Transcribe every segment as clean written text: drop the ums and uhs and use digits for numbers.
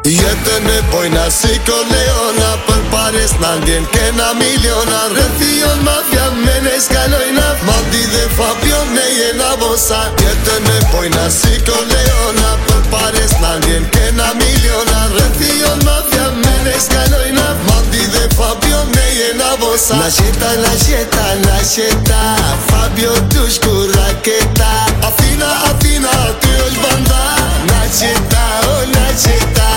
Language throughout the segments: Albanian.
Jetën e bojna si Corleona, për pares na ndjen kena miliona. Rëthion mafja me ne skalojna, Madi dhe Fabion ne jena bosa. Jetën e bojna si Corleona, për pares na ndjen kena miliona. Rëthion mafja me ne skalojna, Madi dhe Fabion ne jena bosa. Na sheta, Fabio Tushku raketa. Afina, ty është banda. Na sheta,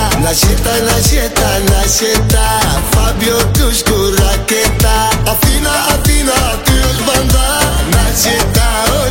Fabio Tushku raketa. Afina, ty është banda. Na sheta.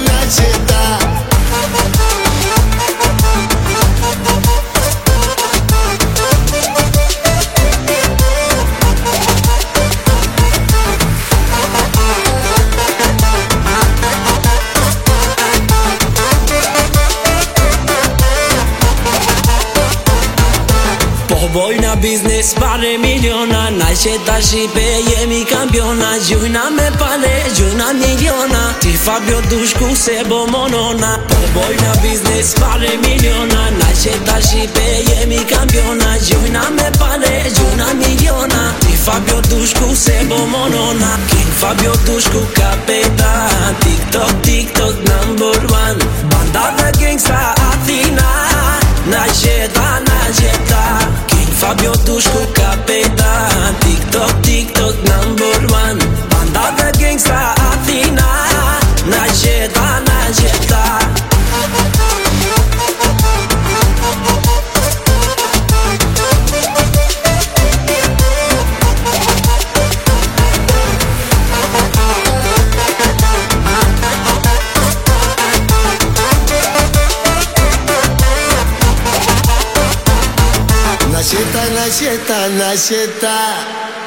Bojna biznes pare miliona, na qeta Shqipe jemi kampiona. Gjujna me pare, gjujna miliona, ti Fabio Tushku se bo monona. Bojna biznes pare miliona, na qeta Shqipe jemi kampiona. Gjujna me pare, gjujna miliona, ti Fabio Tushku se bo monona. King Fabio Tushku kapetan, TikTok number one. Banda dhe gangsta Athina, na qeta Fabio Tushku kapetan, TikTok number one. Banda dhe gangsta Athina, na qeta. Na sheta